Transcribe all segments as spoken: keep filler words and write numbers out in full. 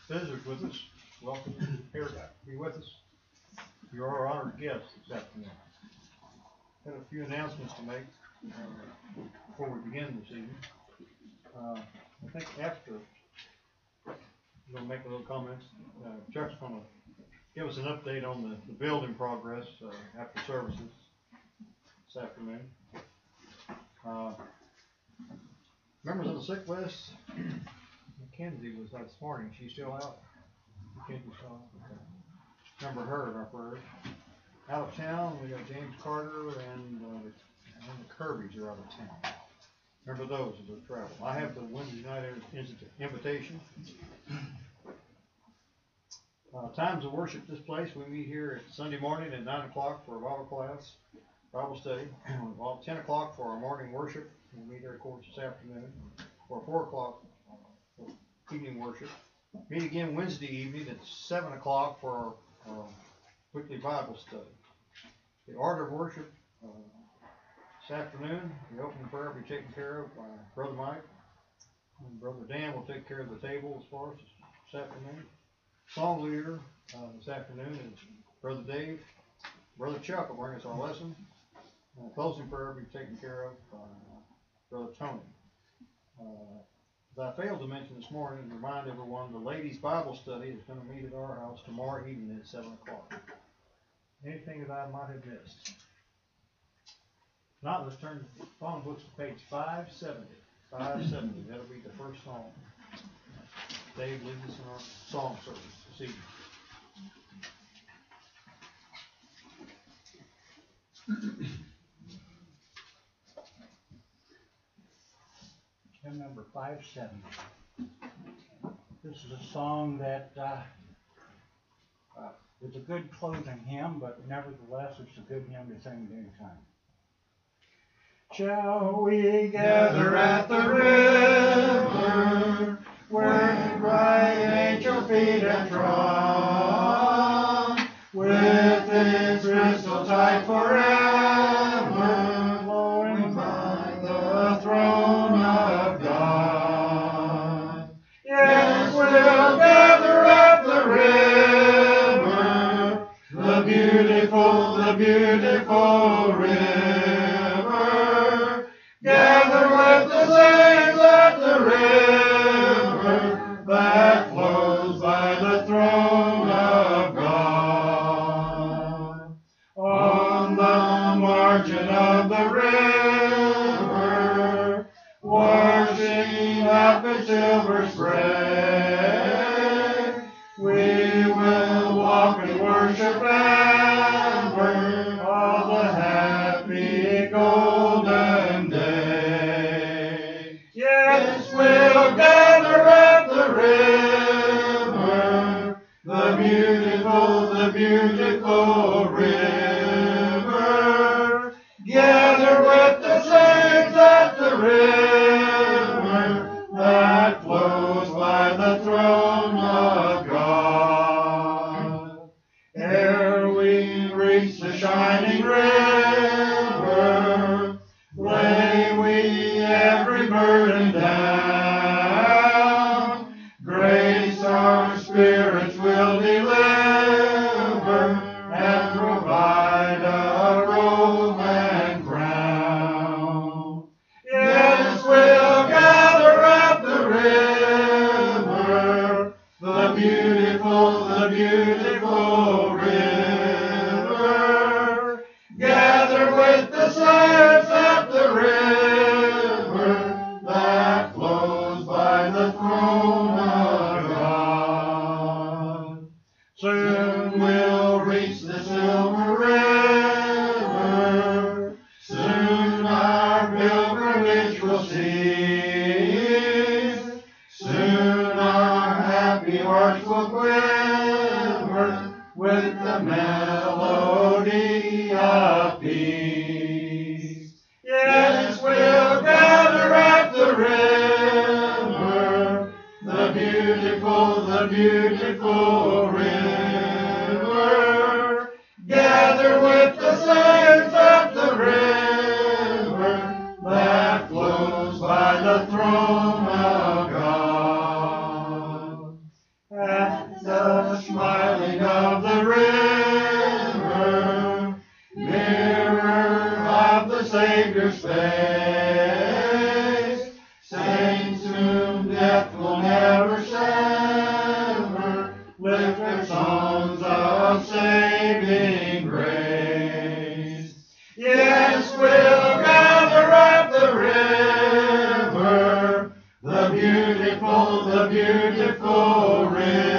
visitors with us, welcome here to be with us. You're our honored guests this afternoon. Got a few announcements to make uh, before we begin this evening. Uh, I think after we're going to make a little comments. Uh, Chuck's going to give us an update on the, the building progress uh, after services this afternoon. Uh, members of the sick list, Mackenzie was out this morning. She's still out. Mackenzie's still out. Okay. Remember her in our prayers. Out of town, we got James Carter and, uh, and the Kirby's are out of town. Remember those as they travel. I have the Wednesday night invitation. Uh, times of worship this place. We meet here at Sunday morning at nine o'clock for a Bible class, Bible study. Well, ten o'clock for our morning worship. We'll meet here, of course, this afternoon. Or four o'clock for evening worship. Meet again Wednesday evening at seven o'clock for our uh, weekly Bible study. The order of worship uh, this afternoon, the opening prayer will be taken care of by Brother Mike. And Brother Dan will take care of the table as far as this afternoon. Song leader uh, this afternoon is Brother Dave. Brother Chuck will bring us our lesson. And the closing prayer will be taken care of by uh, Brother Tony. Uh, as I failed to mention this morning, remind everyone the ladies' Bible study is going to meet at our house tomorrow evening at seven o'clock. Anything that I might have missed? Now let's turn the phone books to page five seventy. five seventy, that'll be the first song. Dave leads us in our song service this evening. Hymn number five seventy. This is a song that uh, uh, is a good closing hymn, but nevertheless it's a good hymn to sing at any time. Shall we gather at the river, where bright angel feet have trod, with its crystal tide forever flowing by the throne of God? Yes, we'll gather at the river, the beautiful, the beautiful river. Gather with the saints at the river that flows by the throne of God. On the margin of the river, washing up its silver spray, we will walk and worship ever all the happy golden day. Yes, we'll gather at the river, the beautiful, the beautiful river. Gather with the saints at the river that flows by the throne of God. Ere we reach the shining river, lay we every burden down. Grace our spirits will deliver and provide a robe and crown. Yes, we'll gather at the river, the beautiful, the beautiful river. Gather with the saints at the river that flows by the throne of God. Soon we'll reach the silver river, soon our pilgrimage will cease, soon our happy hearts will quiver with the melody of peace. Yes, we'll gather at the river, the beautiful, the beautiful river. Gather with the saints at the river that flows by the throne of God. the beautiful, the beautiful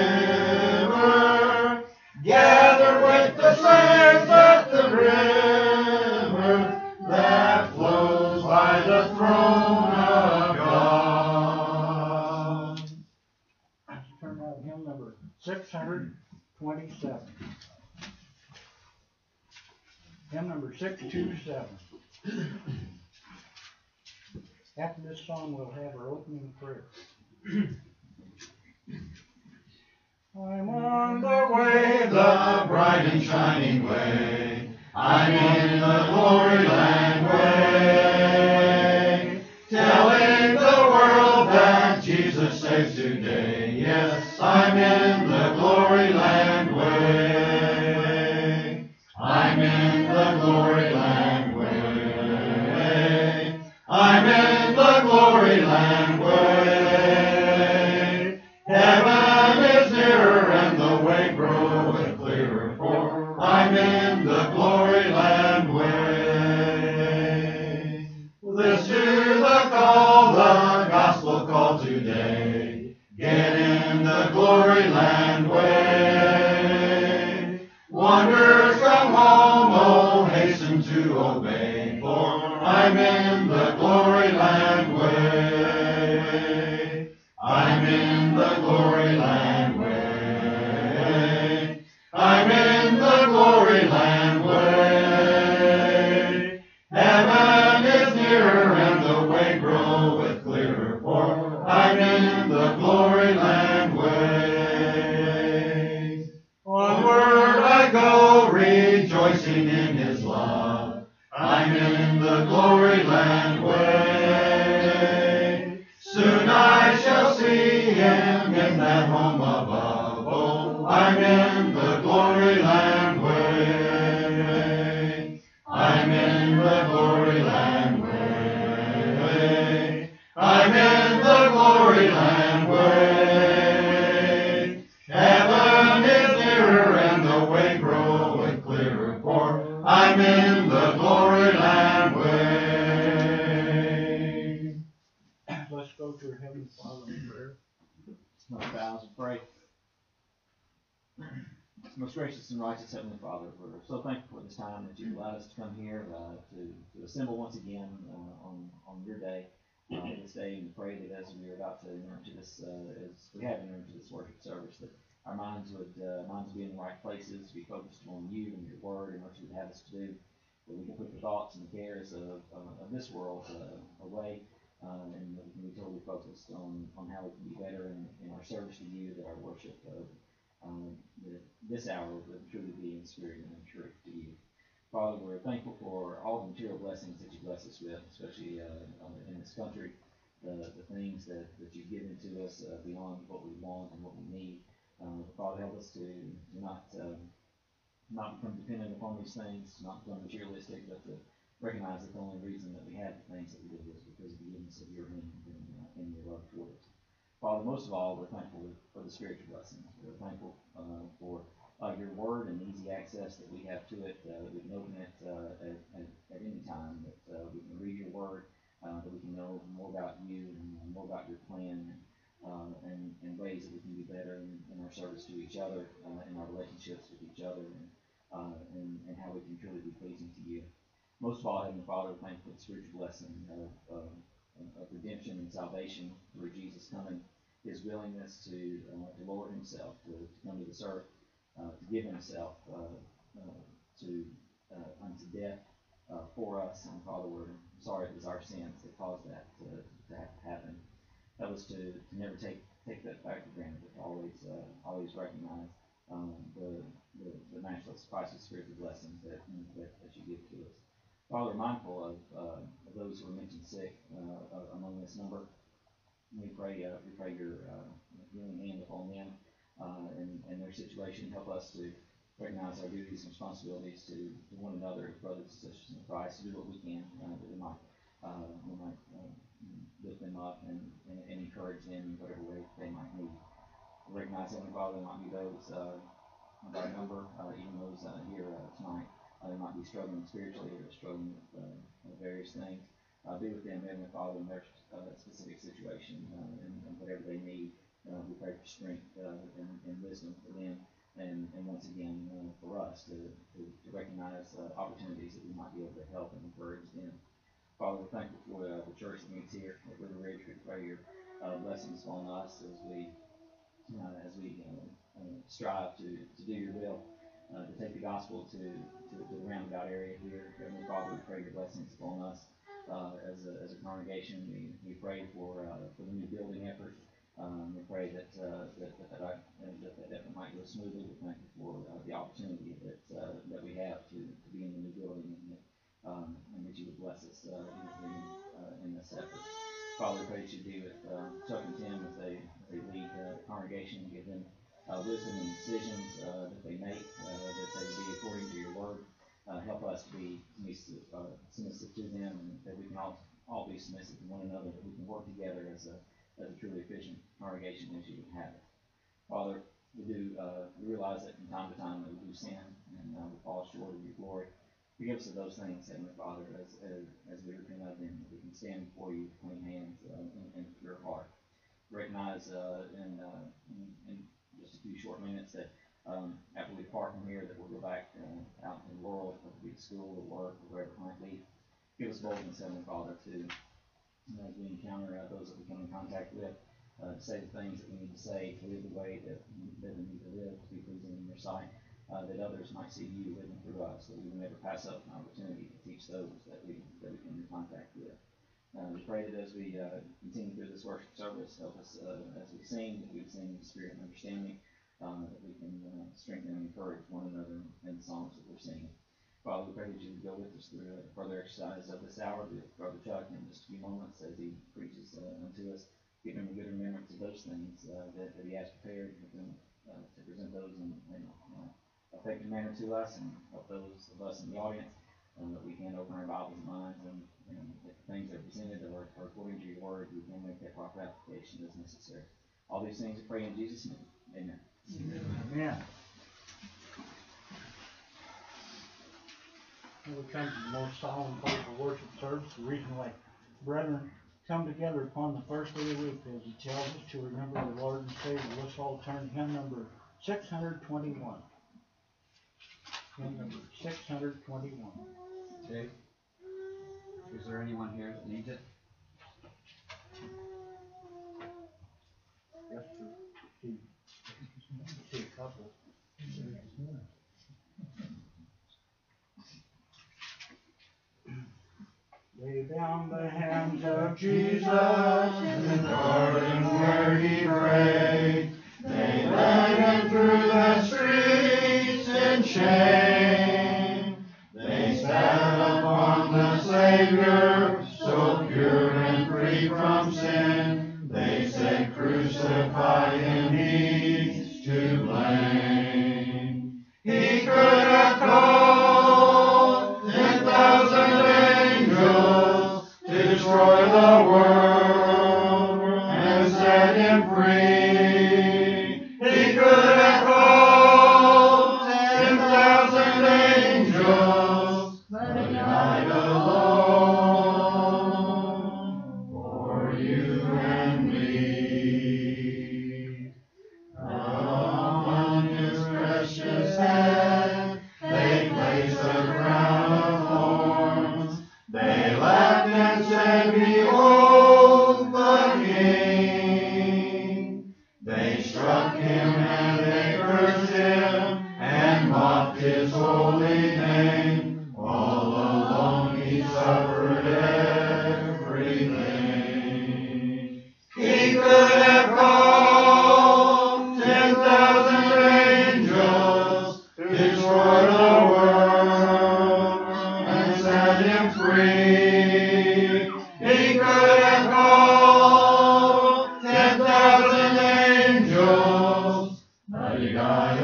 river. Gather with the slaves at the river that flows by the throne of God. Let's turn out hymn number six hundred twenty-seven. Hymn number six two seven. After this song, we'll have our opening prayer. I'm on the way, The bright and shining way. I'm in the glory land way. Telling the world that Jesus saves today. Yes, I'm in the glory land way. I'm in the glory land way. I'm in the glory land way. Heaven is nearer and the way groweth clearer, for I'm in the glory land way. Listen to the call, the gospel call today. Get in the glory land way. Wanderers from home, oh, hasten to obey, for I'm in the glory land way. I'm in the glory land way. I'm in the glory land way. Heaven is nearer and the way groweth clearer, for I'm in the glory land way. Onward I go, rejoicing in His love. I'm in the glory land way. Soon I shall see Him in that home above. Oh, I'm in the glory land way. I'm in the glory land way. I'm in the glory land way. Heaven is nearer and the way groweth clearer, for I'm in the glory land way. let's go to our Heavenly Father in prayer. Let's bow and pray. Most gracious and righteous Heavenly Father, we're so thankful for this time that you've allowed us to come here uh, to, to assemble once again uh, on, on your day, uh, this day, and pray that as we are about to enter into this, uh, as we have entered into this worship service, that our minds would uh, minds would be in the right places, be focused on you and your word and what you would have us to do, that we can put the thoughts and the cares of, uh, of this world uh, away. Uh, and we can be totally focused on, on how we can be better in, in our service to you, that our worship of um, that this hour would truly be in spirit and in truth to you. Father, we're thankful for all the material blessings that you bless us with, especially uh, in this country, the, the things that, that you've given to us uh, beyond what we want and what we need. Uh, Father, help us to, to not um, not become dependent upon these things, not become materialistic, but to recognize that the only reason that we have the things that we do is because of the goodness of your hand and, uh, and your love toward us. Father, most of all, we're thankful for the spiritual blessings. We're thankful uh, for uh, your word and the easy access that we have to it, uh, that we can open it uh, at, at, at any time, that uh, we can read your word, uh, that we can know more about you and more about your plan, uh, and, and ways that we can be better in, in our service to each other, uh, in our relationships with each other, and, uh, and, and how we can truly be pleasing to you. Most of all, Heavenly Father, we're thankful for the spiritual blessing of, of, of redemption and salvation through Jesus coming, his willingness to, uh, to lower himself, to, to come to this earth, uh, to give himself uh, uh, to uh, unto death uh, for us. And Father, we're sorry it was our sins that caused that to, to have to happen. That was to, to never take take that fact for granted, but to always uh, always recognize um, the, the the matchless, priceless spiritual blessings that, that that you give to us. Father, we're mindful of, uh, of those who are mentioned sick uh, among this number. We pray, uh, we pray your uh, healing hand upon them uh, and, and their situation. Help us to recognize our duties and responsibilities to, to one another, as brothers and sisters in Christ, to do what we can uh, that we might, uh, we might uh, lift them up and, and, and encourage them in whatever way they might need. We recognize, Heavenly Father, there might be those uh, of our number, uh, even those uh, here uh, tonight. Uh, they might be struggling spiritually or struggling with uh, various things. Uh, be with them, Heavenly Father, in their uh, specific situation, uh, and, and whatever they need. Uh, we pray for strength, uh, and, and wisdom for them, and, and once again, uh, for us to, to, to recognize, uh, opportunities that we might be able to help and encourage them. Father, we're thankful for, uh, the church that meets here at River Ridge. We pray your, uh, blessings on us as we, uh, as we, uh, uh, strive to, to do your will, uh, to take the gospel to, to, to the roundabout area here. Heavenly Father, we pray your blessings upon us, uh, as a, as a congregation. We, we pray for, uh, for the new building effort. Um, we pray that, uh, that, that, that, I, that, that, that might go smoothly. We thank you for, uh, the opportunity that, uh, that we have to, to be in the new building, and that, um, and that you would bless us, uh, in, uh, in this effort. Father, we pray that you be with, um, Chuck and Tim as they, as they lead the congregation, and give them, uh, wisdom and decisions, uh, that they make, uh, that they be according to your word. Uh, help us to be submissive, uh, submissive to them, and that we can all, all be submissive to one another, that we can work together as a, as a truly efficient congregation as you would have it. Father, we do uh, realize that from time to time that we do sin, and uh, we fall short of your glory. Forgive us of those things, Heavenly Father, as, as, as we repent of them, that we can stand before you with clean hands, uh, and, and a pure heart. Recognize uh, in, uh, in, in just a few short minutes that um, after we depart from here, that we'll go back uh, out in the world, whether it be to school or work or wherever it might be. Give us boldness, Heavenly Father, to as we encounter uh, those that we come in contact with, uh, to say the things that we need to say, to live the way that, that we need to live, to be pleasing in your sight, uh, that others might see you living through us, that we will never pass up an opportunity to teach those that we that we come in contact with. Uh, we pray that as we uh, continue through this worship service, help us uh, as we sing, that we sing in the spirit and understanding, uh, that we can uh, strengthen and encourage one another in the songs that we're singing. Father, we pray that you would go with us through a further exercise of this hour with Brother Chuck in just a few moments as he preaches uh, unto us. Give him a good remembrance of those things uh, that, that he has prepared for them, uh, to present those in an uh, effective manner to us, and help those of us in the audience um, that we can open our Bibles and minds, and, and if the things that are presented are, are according to your word, we can make that proper application as necessary. All these things we pray in Jesus' name. Amen. Amen. Amen. We come to the most solemn place of worship service, the reason why brethren come together upon the first day of the week, as he tells us to remember the Lord and Savior. Let's all turn to hymn number six hundred twenty-one. Hymn number six hundred twenty-one. Okay. Is there anyone here that needs it? Yes, sir. See, see a couple. Lay down the hands of Jesus in the garden where he prayed. They led him through the streets in shame. They sat upon the Savior, so pure and free from sin. They said, crucify him, he's to blame. He could have called ten thousand angels to destroy the world and set him free. He could have called ten thousand angels, but he died alone for you and me. Upon his precious head they placed a crown of thorns. They laughed and said, behold the King. They struck him and they cursed him and mocked his holy name. All alone he suffered everything. He could have called ten thousand angels to destroy the world and set him free. He could have called ten thousand angels, but he died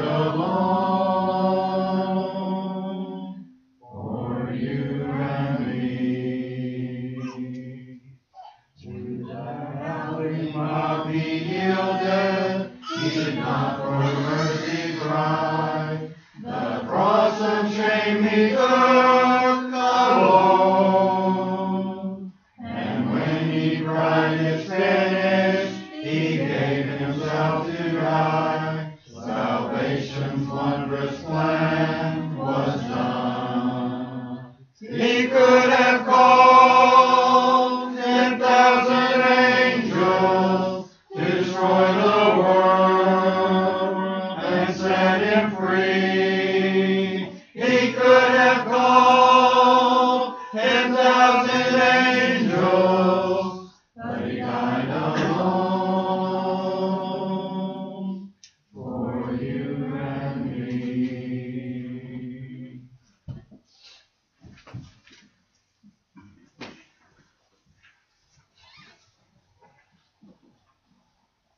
alone for you and me. To the valley might be yielded, he did not for mercy cry. The cross of shame he took alone, and when he cried,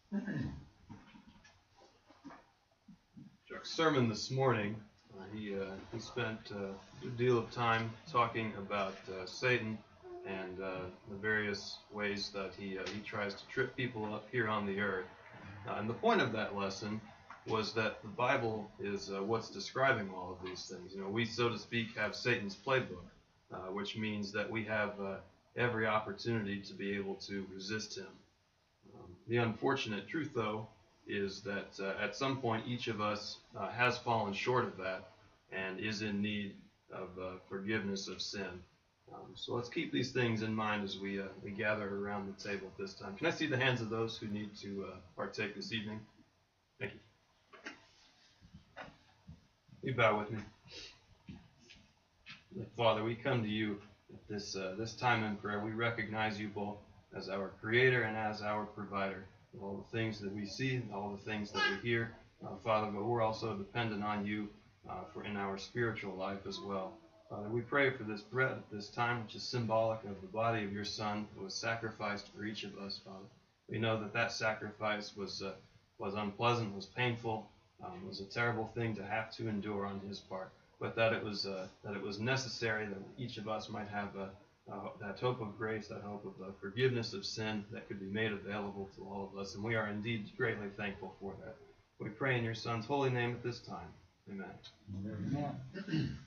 Chuck's sermon this morning, uh, he uh, he spent uh, a good deal of time talking about uh, Satan and uh, the various ways that he uh, he tries to trip people up here on the earth. Uh, and the point of that lesson was that the Bible is uh, what's describing all of these things. You know, we, so to speak, have Satan's playbook, uh, which means that we have uh, every opportunity to be able to resist him. Um, the unfortunate truth, though, is that uh, at some point each of us uh, has fallen short of that and is in need of uh, forgiveness of sin. Um, so let's keep these things in mind as we uh, we gather around the table at this time. Can I see the hands of those who need to uh, partake this evening? Thank you. You bow with me. Father, we come to you at this uh, this time in prayer. We recognize you both as our Creator and as our Provider. All the things that we see, all the things that we hear, uh, Father, but we're also dependent on you uh, for in our spiritual life as well. Father, we pray for this bread at this time, which is symbolic of the body of your Son that was sacrificed for each of us, Father. We know that that sacrifice was uh, was unpleasant, was painful, um, was a terrible thing to have to endure on his part, but that it was uh, that it was necessary that each of us might have a Uh, that hope of grace, that hope of uh, forgiveness of sin that could be made available to all of us. And we are indeed greatly thankful for that. We pray in your Son's holy name at this time. Amen. Amen.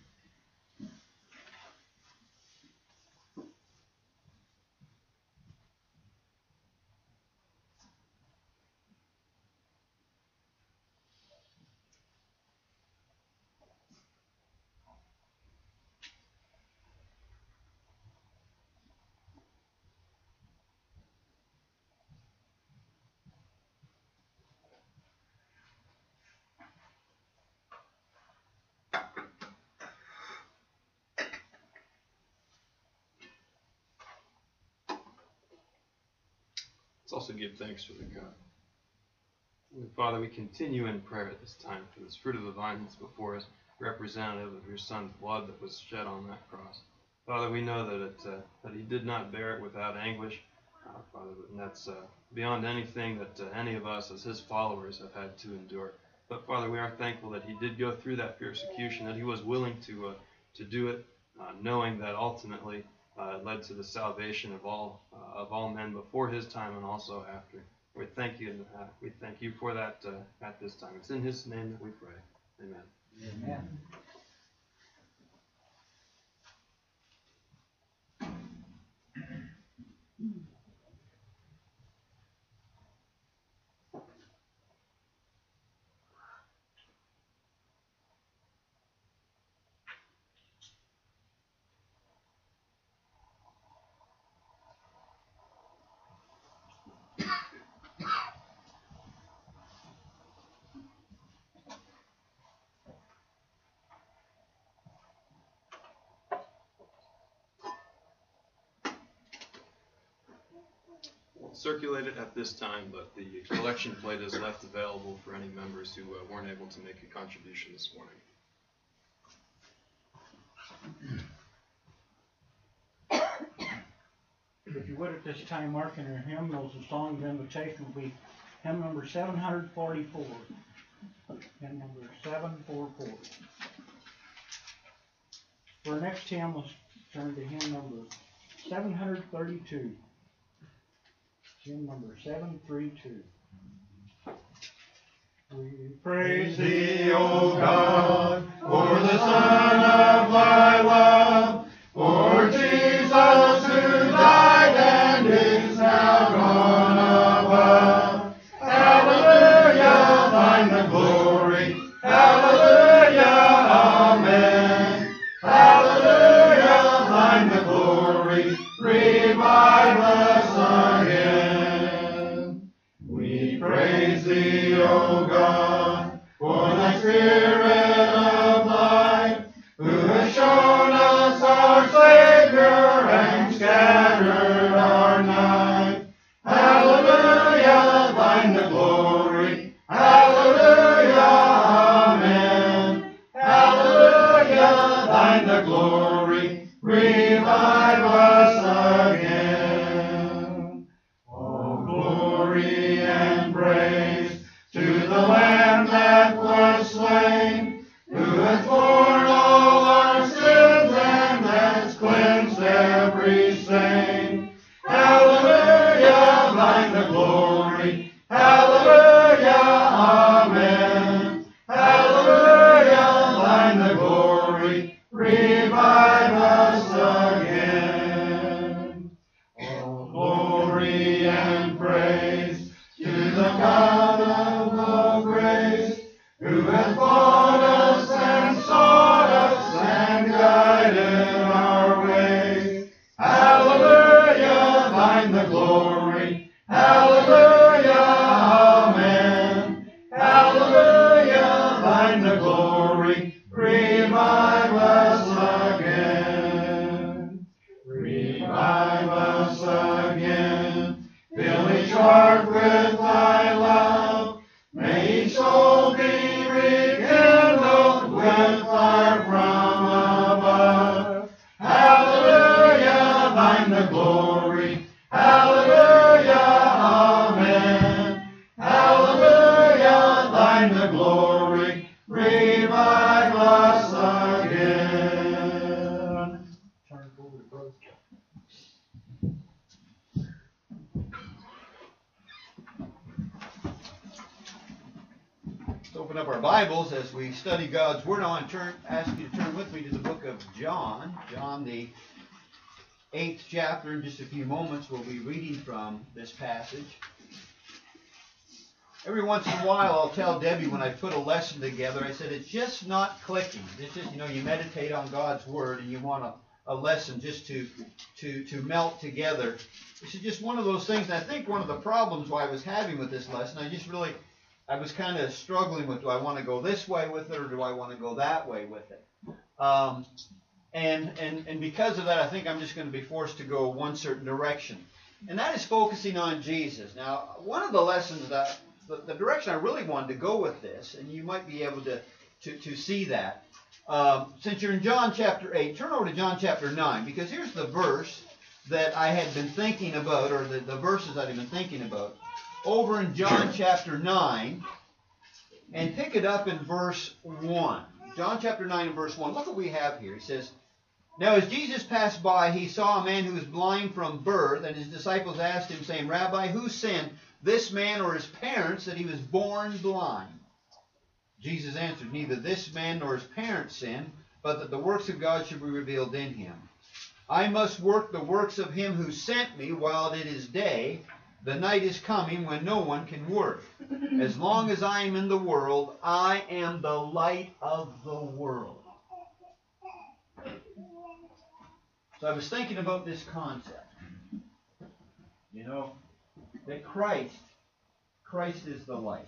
Let's also give thanks for the cup. Father, we continue in prayer at this time for this fruit of the vine that's before us, representative of your Son's blood that was shed on that cross. Father, we know that it, uh, that he did not bear it without anguish, uh, Father, and that's uh, beyond anything that uh, any of us as his followers have had to endure. But Father, we are thankful that he did go through that persecution, that he was willing to uh, to do it, uh, knowing that ultimately uh, it led to the salvation of all uh, of all men before his time and also after. We thank you. Uh, we thank you for that uh, at this time. It's in his name that we pray. Amen. Amen. Circulate it at this time, but the collection plate is left available for any members who uh, weren't able to make a contribution this morning. If you would at this time mark in your hymnals, the song of invitation will be hymn number seven forty-four. Hymn number seven forty-four. For our next hymn, let's turn to hymn number seven thirty-two. Hymn number seven thirty-two. We Praise thee, O God, for the Son of thy love, for Jesus who died and is now gone above. Hallelujah, thine the glory. Hallelujah, amen. Hallelujah, thine the glory. Revive us again. We praise thee, O God, for thy Spirit of life, who has shown us our Savior and scattered our night. Hallelujah, thine the glory. Hallelujah, amen. Hallelujah, thine the glory. Revive us again. All glory and praise Open up our Bibles as we study God's Word. I want to turn, ask you to turn with me to the book of John. John, the eighth chapter. In just a few moments, we'll be reading from this passage. Every once in a while, I'll tell Debbie when I put a lesson together, I said, it's just not clicking. It's just, you know, you meditate on God's Word and you want a, a lesson just to, to, to melt together. This is just one of those things, and I think one of the problems why I was having with this lesson, I just really... I was kind of struggling with, do I want to go this way with it or do I want to go that way with it? Um, and, and, and because of that, I think I'm just going to be forced to go one certain direction. And that is focusing on Jesus. Now, one of the lessons that, the, the direction I really wanted to go with this, and you might be able to, to, to see that, um, since you're in John chapter eight, turn over to John chapter nine, because here's the verse that I had been thinking about, or the, the verses I'd been thinking about. Over in John chapter nine, and pick it up in verse one. John chapter nine and verse one. Look what we have here. He says, Now as Jesus passed by, he saw a man who was blind from birth, and his disciples asked him, saying, Rabbi, who sinned, this man or his parents, that he was born blind? Jesus answered, Neither this man nor his parents sinned, but that the works of God should be revealed in him. I must work the works of him who sent me while it is day. The night is coming when no one can work. As long as I am in the world, I am the light of the world. So I was thinking about this concept. You know, that Christ, Christ is the light.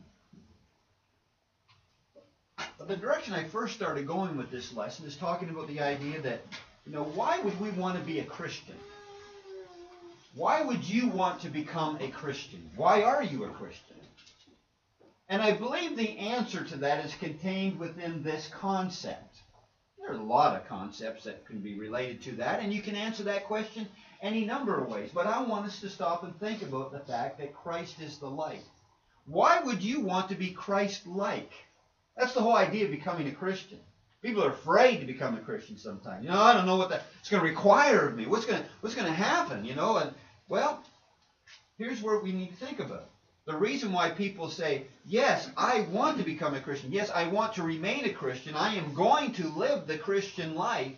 But the direction I first started going with this lesson is talking about the idea that, you know, why would we want to be a Christian? Why would you want to become a Christian? Why are you a Christian? And I believe the answer to that is contained within this concept. There are a lot of concepts that can be related to that, and you can answer that question any number of ways. But I want us to stop and think about the fact that Christ is the light. Why would you want to be Christ-like? That's the whole idea of becoming a Christian. People are afraid to become a Christian sometimes. You know, I don't know what that's going to require of me. What's going to, what's going to happen, you know? And, well, here's where we need to think about. The reason why people say, yes, I want to become a Christian. Yes, I want to remain a Christian. I am going to live the Christian life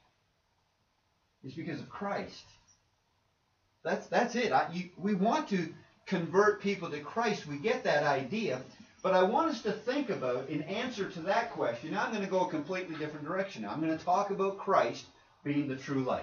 is because of Christ. That's, that's it. I, you, we want to convert people to Christ. We get that idea. But I want us to think about, in answer to that question, I'm going to go a completely different direction now. I'm going to talk about Christ being the true light.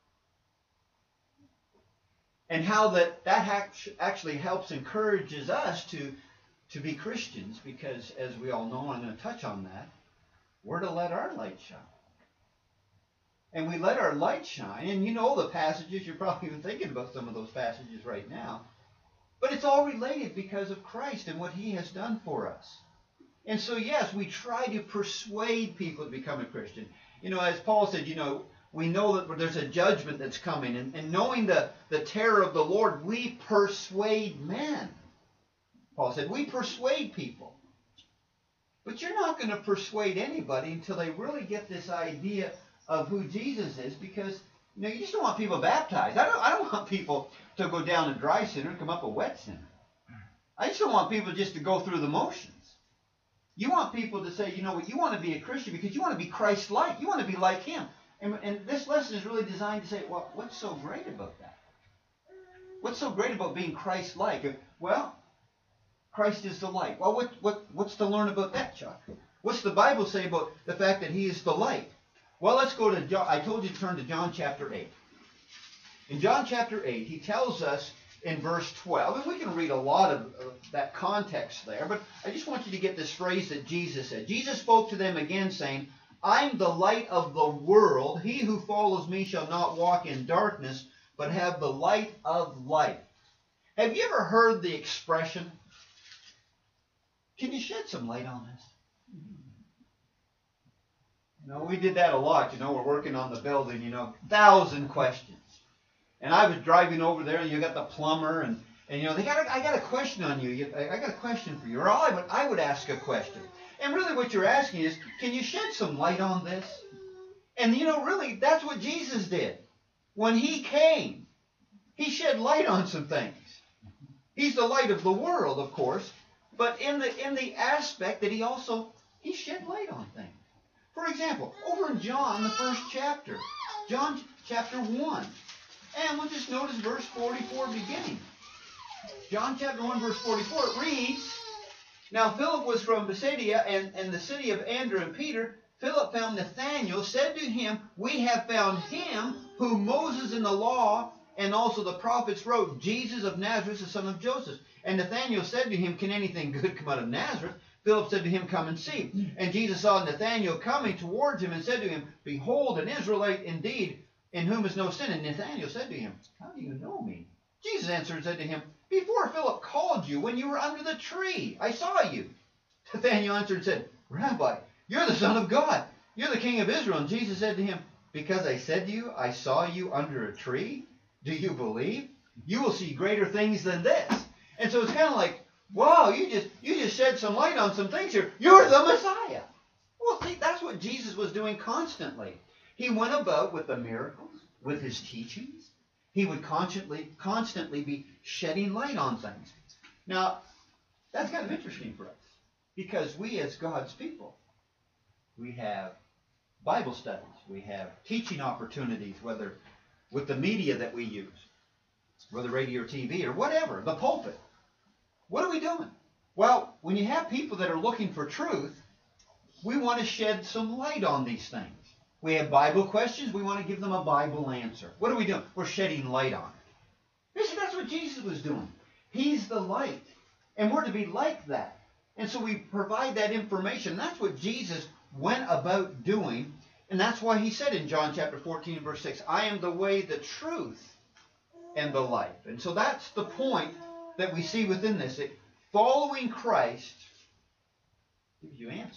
And how that, that actually helps, encourages us to, to be Christians, because as we all know, I'm going to touch on that, we're to let our light shine. And we let our light shine, and you know the passages, you're probably even thinking about some of those passages right now. But it's all related because of Christ and what he has done for us. And so, yes, we try to persuade people to become a Christian. You know, as Paul said, you know, we know that there's a judgment that's coming. And, and knowing the, the terror of the Lord, we persuade men. Paul said, we persuade people. But you're not going to persuade anybody until they really get this idea of who Jesus is, because you know, you just don't want people baptized. I don't, I don't want people to go down a dry sinner and come up a wet sinner. I just don't want people just to go through the motions. You want people to say, you know what, you want to be a Christian because you want to be Christ-like. You want to be like him. And, and this lesson is really designed to say, well, what's so great about that? What's so great about being Christ-like? Well, Christ is the light. Well, what, what, what's to learn about that, Chuck? What's the Bible say about the fact that he is the light? Well, let's go to John. I told you to turn to John chapter eight. In John chapter eight, he tells us in verse twelve, and we can read a lot of, of that context there, but I just want you to get this phrase that Jesus said. Jesus spoke to them again, saying, I'm the light of the world. He who follows me shall not walk in darkness, but have the light of life. Have you ever heard the expression? Can you shed some light on this? You know, we did that a lot. You know, we're working on the building, you know, thousand questions. And I was driving over there, and you got the plumber, and, and you know, they got a, I got a question on you. you I, I got a question for you. Or I would, I would ask a question. And really what you're asking is, can you shed some light on this? And, you know, really, that's what Jesus did. When he came, he shed light on some things. He's the light of the world, of course. but in the in the aspect that he also he shed light on things. For example, over in John, the first chapter, John chapter one, and we'll just notice verse forty-four beginning. John chapter one, verse forty-four, it reads, "Now Philip was from Bethsaida, and, and the city of Andrew and Peter. Philip found Nathanael, said to him, 'We have found him whom Moses in the law and also the prophets wrote, Jesus of Nazareth, the son of Joseph.' And Nathanael said to him, 'Can anything good come out of Nazareth?' Philip said to him, 'Come and see.' And Jesus saw Nathanael coming towards him and said to him, 'Behold, an Israelite indeed, in whom is no sin.' And Nathanael said to him, 'How do you know me?' Jesus answered and said to him, 'Before Philip called you, when you were under the tree, I saw you.' Nathanael answered and said, 'Rabbi, you're the Son of God. You're the King of Israel.' And Jesus said to him, 'Because I said to you, I saw you under a tree, do you believe? You will see greater things than this.'" And so it's kind of like, wow, you just you just shed some light on some things here. You're the Messiah. Well, see, that's what Jesus was doing constantly. He went about with the miracles, with his teachings. He would constantly, constantly be shedding light on things. Now, that's kind of interesting for us, because we as God's people, we have Bible studies, we have teaching opportunities, whether with the media that we use, whether radio or T V or whatever, the pulpit. What are we doing? Well, when you have people that are looking for truth, we want to shed some light on these things. We have Bible questions, we want to give them a Bible answer. What are we doing? We're shedding light on it. You see, that's what Jesus was doing. He's the light, and we're to be like that. And so we provide that information. That's what Jesus went about doing, and that's why he said in John chapter fourteen, verse six, "I am the way, the truth, and the life." And so that's the point that we see within this. That following Christ gives you answers.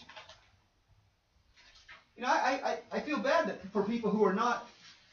You know, I, I, I feel bad that for people who are not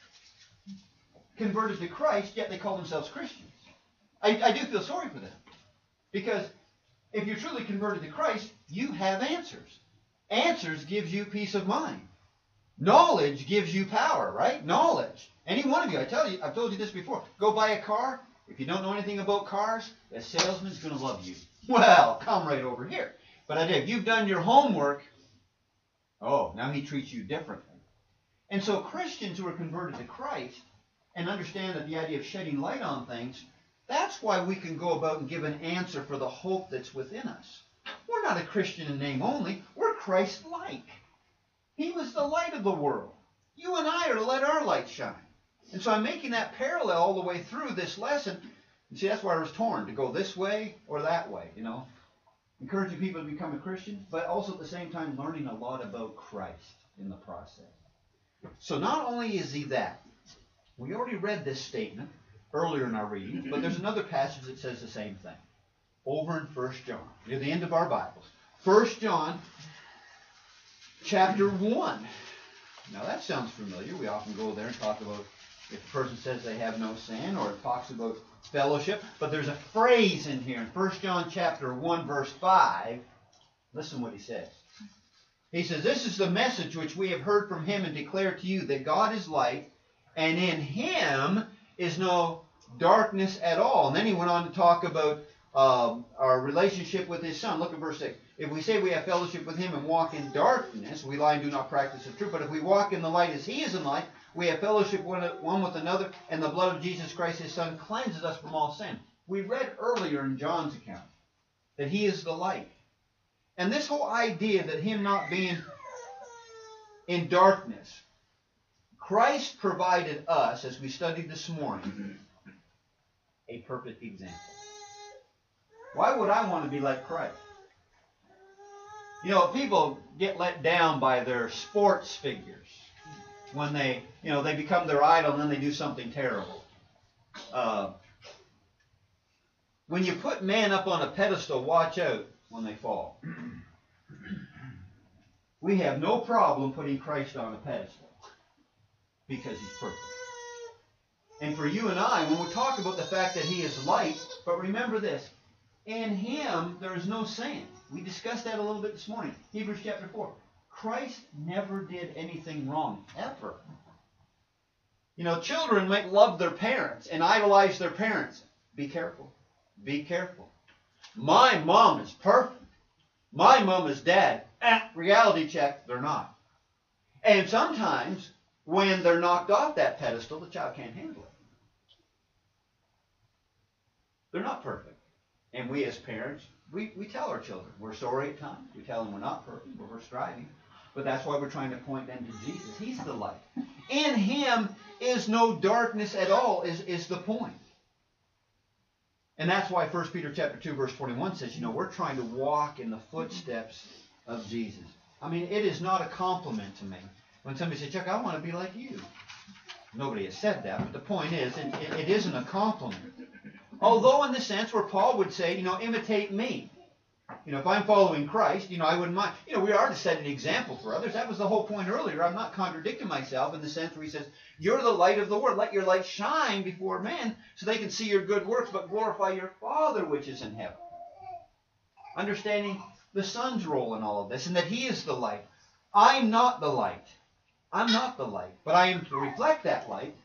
converted to Christ, yet they call themselves Christians. I, I do feel sorry for them. Because if you're truly converted to Christ, you have answers. Answers gives you peace of mind. Knowledge gives you power, right? Knowledge. Any one of you, I tell you, I've told you this before. Go buy a car. If you don't know anything about cars, the salesman's going to love you. Well, come right over here. But I tell you, if you've done your homework, oh, now he treats you differently. And so Christians who are converted to Christ and understand that the idea of shedding light on things, that's why we can go about and give an answer for the hope that's within us. We're not a Christian in name only. We're Christ-like. He was the light of the world. You and I are to let our light shine. And so I'm making that parallel all the way through this lesson. You see, that's why I was torn, to go this way or that way, you know. Encouraging people to become a Christian, but also at the same time learning a lot about Christ in the process. So not only is he that, we already read this statement earlier in our reading, but there's another passage that says the same thing. Over in First John, near the end of our Bibles. First John, chapter one. Now that sounds familiar. We often go there and talk about if a person says they have no sin, or it talks about fellowship. But there's a phrase in here in First John chapter one, verse five. Listen what he says. He says, "This is the message which we have heard from him and declare to you, that God is light, and in him is no darkness at all." And then he went on to talk about um, our relationship with his Son. Look at verse six. "If we say we have fellowship with him and walk in darkness, we lie and do not practice the truth. But if we walk in the light as he is in light, we have fellowship one, one with another, and the blood of Jesus Christ, his Son, cleanses us from all sin." We read earlier in John's account that he is the light. And this whole idea that him not being in darkness, Christ provided us, as we studied this morning, a perfect example. Why would I want to be like Christ? You know, people get let down by their sports figures when they, you know, they become their idol and then they do something terrible. Uh, when you put man up on a pedestal, watch out when they fall. We have no problem putting Christ on a pedestal because he's perfect. And for you and I, when we talk about the fact that he is light, but remember this, in him there is no sin. We discussed that a little bit this morning. Hebrews chapter four. Christ never did anything wrong, ever. You know, children might love their parents and idolize their parents. Be careful. Be careful. My mom is perfect. My mom is dad. Eh, reality check, they're not. And sometimes, when they're knocked off that pedestal, the child can't handle it. They're not perfect. And we as parents, we, we tell our children, we're sorry at times. We tell them we're not perfect, but we're striving. But that's why we're trying to point them to Jesus. He's the light. In him is no darkness at all, is, is the point. And that's why First Peter chapter two, verse twenty-one says, you know, we're trying to walk in the footsteps of Jesus. I mean, it is not a compliment to me when somebody says, Chuck, I want to be like you. Nobody has said that, but the point is, it, it, it isn't a compliment. Although in the sense where Paul would say, you know, imitate me. You know, if I'm following Christ, you know, I wouldn't mind. You know, we are to set an example for others. That was the whole point earlier. I'm not contradicting myself in the sense where he says, you're the light of the world. Let your light shine before men so they can see your good works, but glorify your Father which is in heaven. Understanding the Son's role in all of this and that he is the light. I'm not the light. I'm not the light. But I am to reflect that light.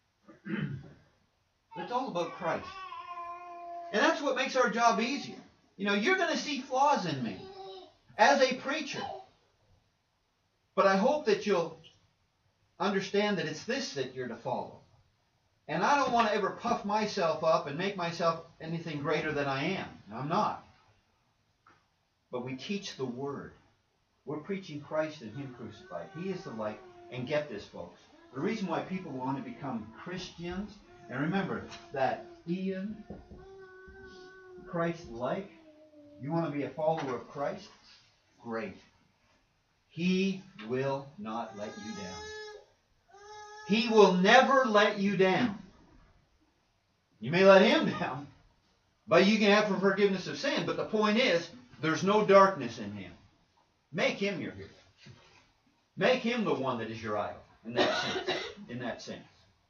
It's all about Christ. And that's what makes our job easier. You know, you're going to see flaws in me as a preacher. But I hope that you'll understand that it's this that you're to follow. And I don't want to ever puff myself up and make myself anything greater than I am. I'm not. But we teach the Word. We're preaching Christ and him crucified. He is the light. And get this, folks. The reason why people want to become Christians, and remember that Ian, Christ-like, you want to be a follower of Christ? Great. He will not let you down. He will never let you down. You may let him down, but you can have forgiveness of sin. But the point is, there's no darkness in him. Make him your hero. Make him the one that is your idol in that sense. In that sense.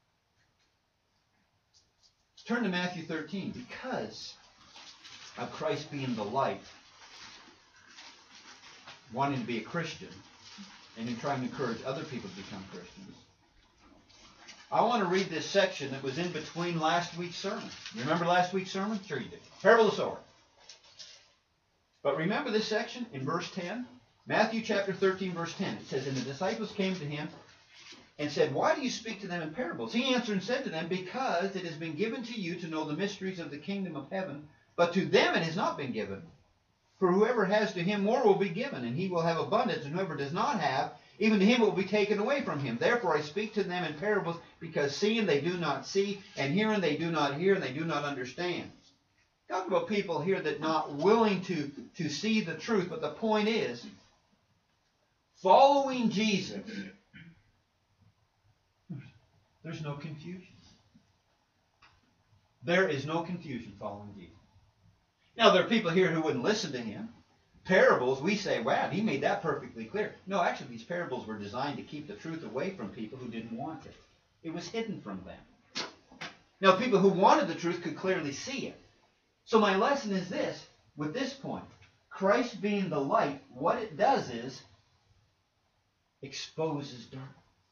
Turn to Matthew thirteen. Because of Christ being the light, wanting to be a Christian, and in trying to encourage other people to become Christians, I want to read this section that was in between last week's sermon. You remember last week's sermon? Sure you did. Parable of the sower. But remember this section in verse ten? Matthew chapter thirteen, verse ten. It says, and the disciples came to him and said, why do you speak to them in parables? He answered and said to them, because it has been given to you to know the mysteries of the kingdom of heaven, but to them it has not been given. For whoever has, to him more will be given, and he will have abundance, and whoever does not have, even to him will be taken away from him. Therefore I speak to them in parables, because seeing they do not see, and hearing they do not hear, and they do not understand. Talk about people here that are not willing to, to see the truth, but the point is, following Jesus, there's no confusion. There is no confusion following Jesus. Now, there are people here who wouldn't listen to him. Parables, we say, wow, he made that perfectly clear. No, actually, these parables were designed to keep the truth away from people who didn't want it. It was hidden from them. Now, people who wanted the truth could clearly see it. So my lesson is this, with this point. Christ being the light, what it does is exposes darkness.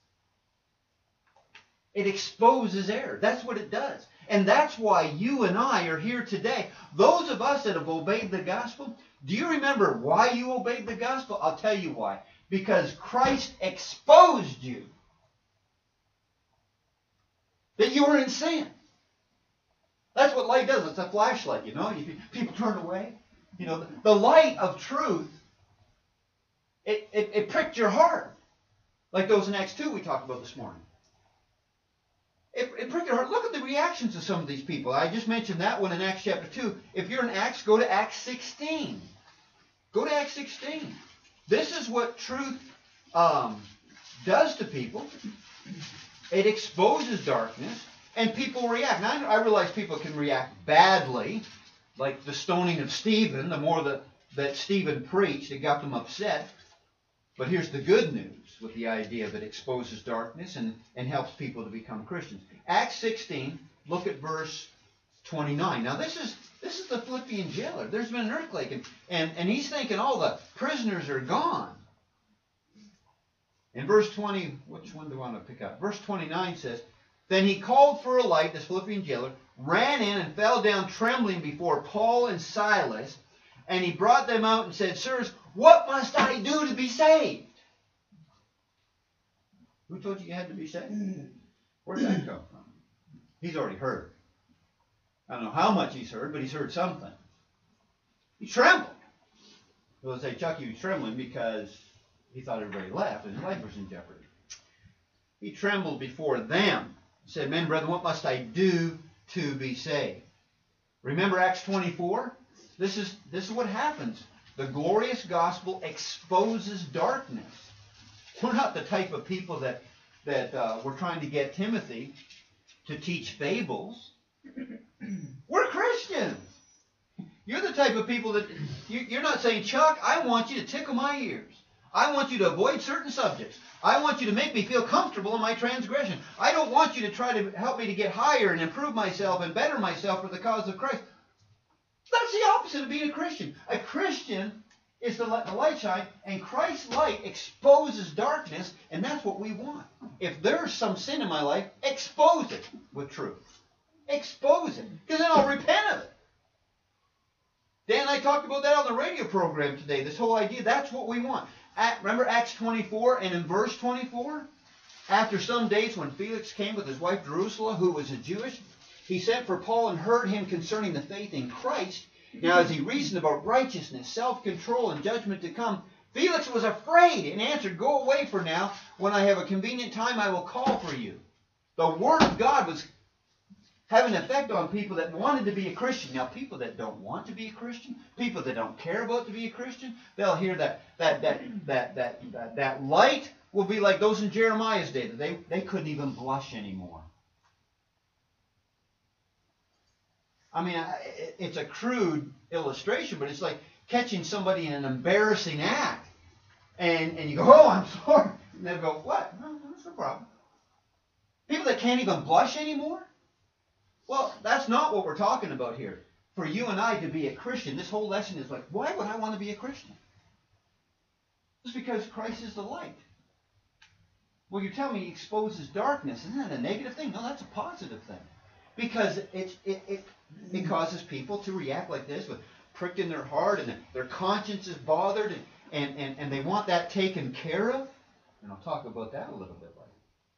It exposes error. That's what it does. And that's why you and I are here today. Those of us that have obeyed the gospel, do you remember why you obeyed the gospel? I'll tell you why. Because Christ exposed you. That you were in sin. That's what light does. It's a flashlight, you know. You, people turn away. You know, the, the light of truth, it, it, it pricked your heart. Like those in Acts two we talked about this morning. It, it pricked your heart. Look at the reactions of some of these people. I just mentioned that one in Acts chapter two. If you're in Acts, go to Acts sixteen. Go to Acts sixteen. This is what truth um, does to people. It exposes darkness, and people react. Now, I realize people can react badly, like the stoning of Stephen. The more that, that Stephen preached, it got them upset. But here's the good news with the idea that it exposes darkness and, and helps people to become Christians. Acts sixteen, look at verse twenty-nine. Now this is this is the Philippian jailer. There's been an earthquake, and, and, and he's thinking all the prisoners are gone. In verse twenty, which one do I want to pick up? Verse twenty-nine says, then he called for a light, this Philippian jailer, ran in and fell down trembling before Paul and Silas, and he brought them out and said, Sirs, what must I do to be saved? Who told you you had to be saved? Where did that come from? He's already heard. I don't know how much he's heard, but he's heard something. He trembled. They'll say, Chuck, he was trembling because he thought everybody left and his life was in jeopardy. He trembled before them. He said, Men, brethren, what must I do to be saved? Remember Acts twenty-four? This is, this is what happens. The glorious gospel exposes darkness. We're not the type of people that, that uh, we're trying to get Timothy to teach fables. We're Christians. You're the type of people that, you, you're not saying, Chuck, I want you to tickle my ears. I want you to avoid certain subjects. I want you to make me feel comfortable in my transgression. I don't want you to try to help me to get higher and improve myself and better myself for the cause of Christ. That's the opposite of being a Christian. A Christian is to let the light shine, and Christ's light exposes darkness, and that's what we want. If there's some sin in my life, expose it with truth. Expose it, because then I'll repent of it. Dan and I talked about that on the radio program today, this whole idea. That's what we want. At, remember Acts twenty-four, and in verse twenty-four? After some days when Felix came with his wife Drusilla, who was a Jewish, he sent for Paul and heard him concerning the faith in Christ. Now as he reasoned about righteousness, self-control, and judgment to come, Felix was afraid and answered, Go away for now. When I have a convenient time, I will call for you. The Word of God was having an effect on people that wanted to be a Christian. Now, people that don't want to be a Christian, people that don't care about to be a Christian, they'll hear that that that that that that, that light will be like those in Jeremiah's day, that they, they couldn't even blush anymore. I mean, it's a crude illustration, but it's like catching somebody in an embarrassing act. And, and you go, oh, I'm sorry. And they'll go, what? No, that's no problem. People that can't even blush anymore? Well, that's not what we're talking about here. For you and I to be a Christian, this whole lesson is like, why would I want to be a Christian? It's because Christ is the light. Well, you tell me he exposes darkness. Isn't that a negative thing? No, that's a positive thing. Because it, it, it, it causes people to react like this with pricked in their heart, and their conscience is bothered, and, and, and, and they want that taken care of. And I'll talk about that a little bit later.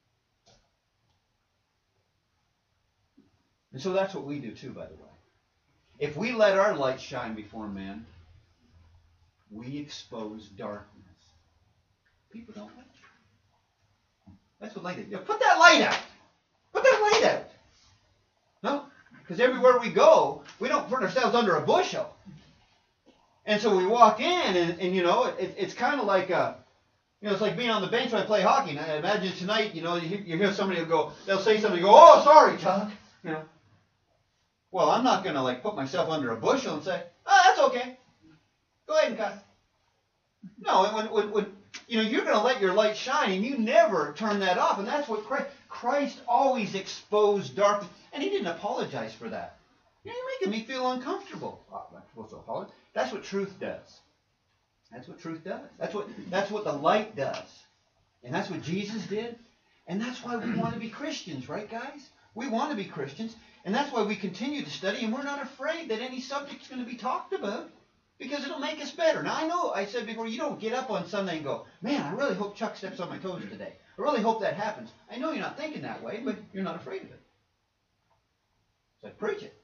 And so that's what we do too, by the way. If we let our light shine before men, we expose darkness. People don't like it. That's what light is. Yeah, put that light out. Put that light out. No, because everywhere we go, we don't put ourselves under a bushel. And so we walk in, and, and you know, it, it's kind of like a, you know, it's like being on the bench when I play hockey. And I imagine tonight, you know, you hear, you hear somebody will go, they'll say something, you go, oh, sorry, Chuck. You know. Well, I'm not going to like put myself under a bushel and say, oh, that's okay. Go ahead and cut. No, when, when, when you know, you're going to let your light shine, and you never turn that off. And that's what Christ, Christ always exposed darkness. And he didn't apologize for that. You're making me feel uncomfortable. Oh, I'm not supposed to apologize. That's what truth does. That's what truth does. That's what, that's what the light does. And that's what Jesus did. And that's why we want to be Christians, right, guys? We want to be Christians. And that's why we continue to study, and we're not afraid that any subject is going to be talked about, because it'll make us better. Now, I know, I said before, you don't get up on Sunday and go, man, I really hope Chuck steps on my toes today. I really hope that happens. I know you're not thinking that way, but you're not afraid of it. So preach it.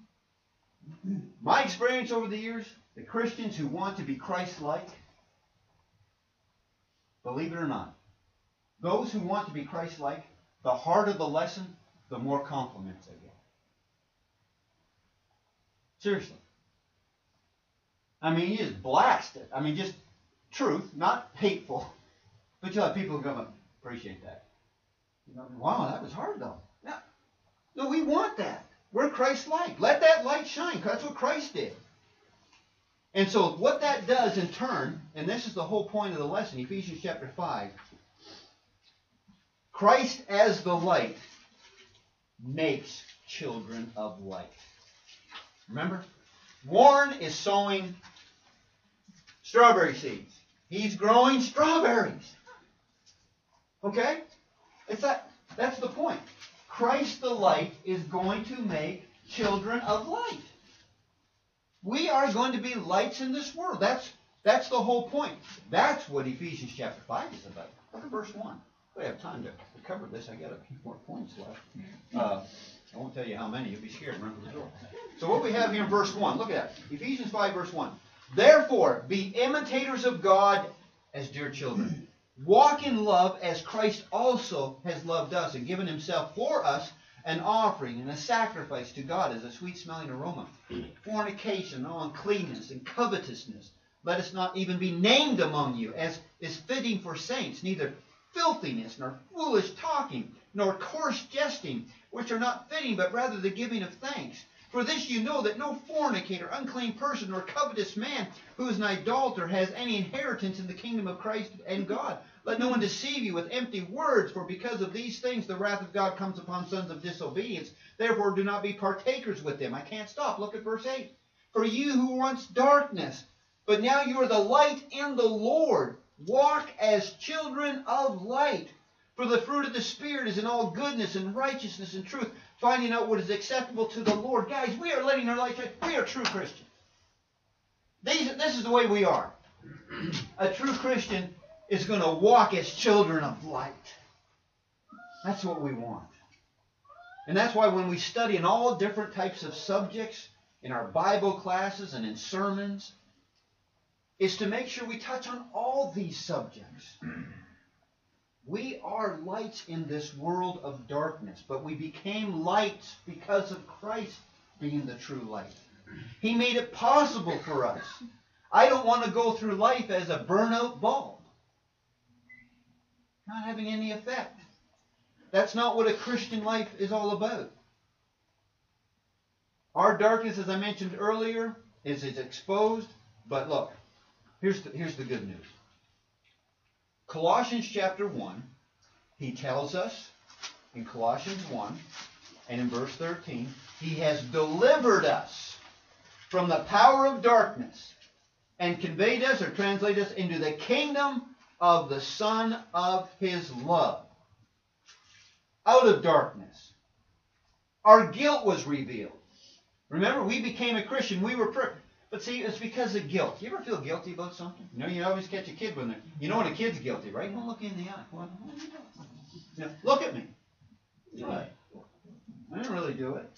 My experience over the years, the Christians who want to be Christ-like, believe it or not, those who want to be Christ-like, the harder the lesson, the more compliments I get. Seriously. I mean, you just blast it. I mean, just truth, not hateful. But you'll have people who go, appreciate that. You know, wow, that was hard though. Yeah. No, we want that. We're Christ-like. Let that light shine. That's what Christ did. And so what that does in turn, and this is the whole point of the lesson, Ephesians chapter five, Christ as the light makes children of light. Remember? Warren is sowing strawberry seeds. He's growing strawberries. Okay? It's that, that's the point. Christ the light is going to make children of light. We are going to be lights in this world. That's, that's the whole point. That's what Ephesians chapter five is about. Look at verse one. We have time to cover this. I got a few more points left. Uh, I won't tell you how many. You'll be scared and run to the door. So what we have here in verse one, look at that. Ephesians five, verse one. Therefore, be imitators of God as dear children. Walk in love as Christ also has loved us and given himself for us an offering and a sacrifice to God as a sweet-smelling aroma. Fornication, all uncleanness, and covetousness, let us not even be named among you, as is fitting for saints, neither filthiness, nor foolish talking, nor coarse jesting, which are not fitting, but rather the giving of thanks. For this you know, that no fornicator, unclean person, nor covetous man, who is an idolater, has any inheritance in the kingdom of Christ and God. Let no one deceive you with empty words, for because of these things the wrath of God comes upon sons of disobedience. Therefore do not be partakers with them. I can't stop. Look at verse eight. For you who were once darkness, but now you are the light in the Lord. Walk as children of light. For the fruit of the Spirit is in all goodness and righteousness and truth, finding out what is acceptable to the Lord. Guys, we are letting our light shine. We are true Christians. These, this is the way we are. A true Christian is going to walk as children of light. That's what we want. And that's why when we study in all different types of subjects, in our Bible classes and in sermons, is to make sure we touch on all these subjects. We are lights in this world of darkness, but we became lights because of Christ being the true light. He made it possible for us. I don't want to go through life as a burnout bulb, not having any effect. That's not what a Christian life is all about. Our darkness, as I mentioned earlier, is, is exposed, but look, here's the, here's the good news. Colossians chapter one, he tells us in Colossians one and in verse thirteen, he has delivered us from the power of darkness and conveyed us, or translated us, into the kingdom of the Son of his love. Out of darkness. Our guilt was revealed. Remember, we became a Christian. We were perfect. But see, it's because of guilt. You ever feel guilty about something? You know, you always catch a kid when they're... You know when a kid's guilty, right? Don't look in the eye. What? Now, look at me. What? I didn't really do it.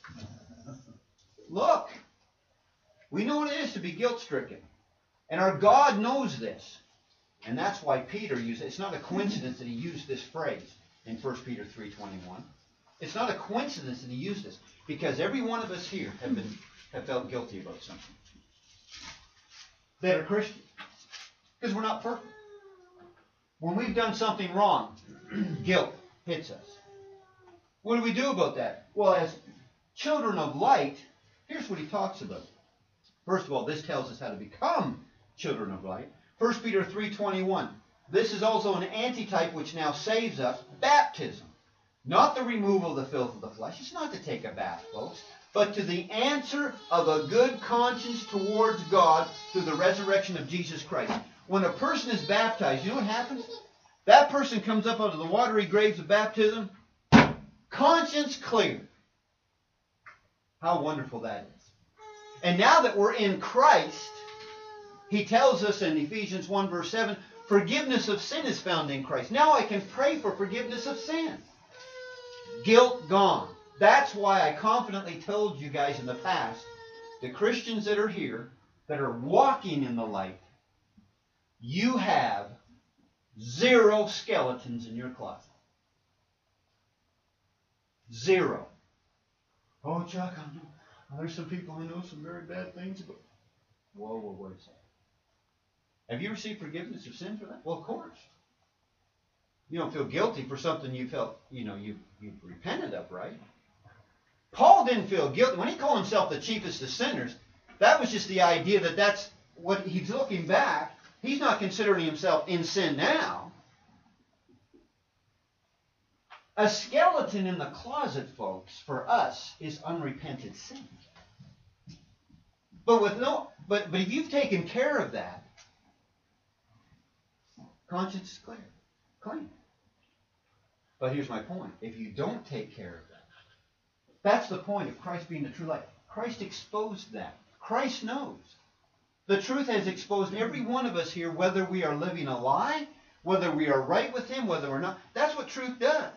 Look. We know what it is to be guilt-stricken. And our God knows this. And that's why Peter used it. It's not a coincidence that he used this phrase in First Peter three twenty-one. It's not a coincidence that he used this. Because every one of us here have been have felt guilty about something. That are Christians. Because we're not perfect. When we've done something wrong, guilt hits us. What do we do about that? Well, as children of light, here's what he talks about. First of all, this tells us how to become children of light. First Peter three twenty-one. This is also an antitype which now saves us. Baptism. Not the removal of the filth of the flesh. It's not to take a bath, folks. But to the answer of a good conscience towards God through the resurrection of Jesus Christ. When a person is baptized, you know what happens? That person comes up out of the watery graves of baptism, conscience clear. How wonderful that is. And now that we're in Christ, he tells us in Ephesians one verse seven, forgiveness of sin is found in Christ. Now I can pray for forgiveness of sin. Guilt gone. That's why I confidently told you guys in the past, the Christians that are here, that are walking in the light, you have zero skeletons in your closet. Zero. Oh, Chuck, I know. Well, there's some people who know some very bad things about... Whoa, whoa, wait a second. Have you received forgiveness of sin for that? Well, of course. You don't feel guilty for something you felt, you know, you, you repented of, right? Paul didn't feel guilty. When he called himself the chiefest of sinners, that was just the idea that that's what he's looking back. He's not considering himself in sin now. A skeleton in the closet, folks, for us, is unrepented sin. But with no, but but if you've taken care of that, conscience is clear, clean. But here's my point: if you don't take care of that, That's the point of Christ being the true light. Christ exposed that. Christ knows. The truth has exposed every one of us here, whether we are living a lie, whether we are right with Him, whether we're not. That's what truth does.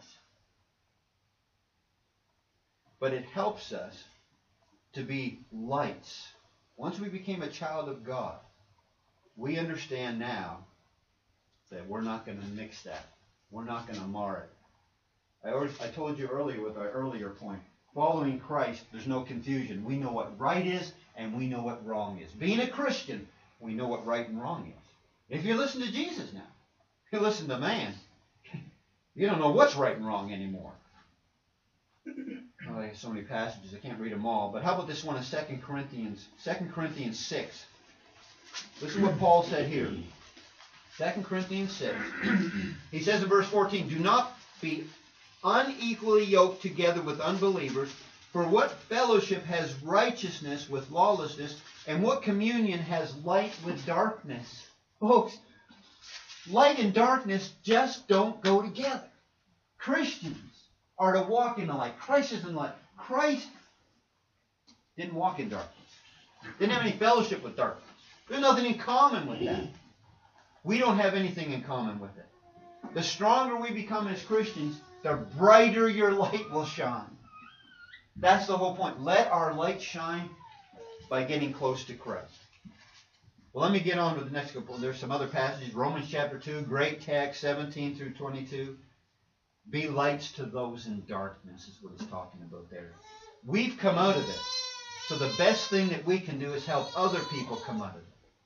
But it helps us to be lights. Once we became a child of God, we understand now that we're not going to mix that. We're not going to mar it. I, always, I told you earlier with our earlier point, following Christ, there's no confusion. We know what right is and we know what wrong is. Being a Christian, we know what right and wrong is. If you listen to Jesus now, if you listen to man, you don't know what's right and wrong anymore. Oh, I have so many passages, I can't read them all. But how about this one in Second Corinthians, Second Corinthians six? Listen to what Paul said here. Second Corinthians six. He says in verse fourteen, do not be unequally yoked together with unbelievers, for what fellowship has righteousness with lawlessness, and what communion has light with darkness? Folks, light and darkness just don't go together. Christians are to walk in the light. Christ is in the light. Christ didn't walk in darkness. Didn't have any fellowship with darkness. There's nothing in common with that. We don't have anything in common with it. The stronger we become as Christians, the brighter your light will shine. That's the whole point. Let our light shine by getting close to Christ. Well, let me get on to the next couple. There's some other passages. Romans chapter two, great text, seventeen through twenty-two. Be lights to those in darkness is what it's talking about there. We've come out of it. So the best thing that we can do is help other people come out of it.